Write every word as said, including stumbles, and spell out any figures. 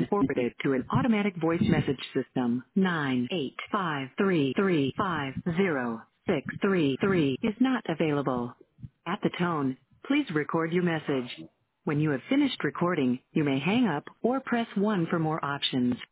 forwarded to an automatic voice message system. nine eight five three three five zero six three three is not available. At the tone, please record your message. When you have finished recording, you may hang up or press one for more options.